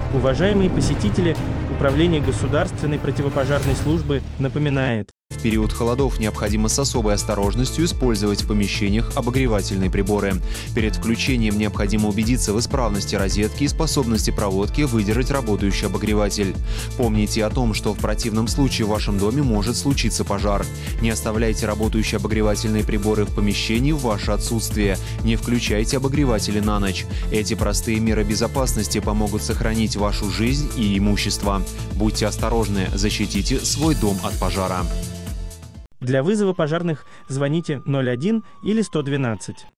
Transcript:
Уважаемые посетители, Управление государственной противопожарной службы напоминает: в период холодов необходимо с особой осторожностью использовать в помещениях обогревательные приборы. Перед включением необходимо убедиться в исправности розетки и способности проводки выдержать работающий обогреватель. Помните о том, что в противном случае в вашем доме может случиться пожар. Не оставляйте работающие обогревательные приборы в помещении в ваше отсутствие. Не включайте обогреватели на ночь. Эти простые меры безопасности помогут сохранить вашу жизнь и имущество. Будьте осторожны, защитите свой дом от пожара. Для вызова пожарных звоните 01 или 112.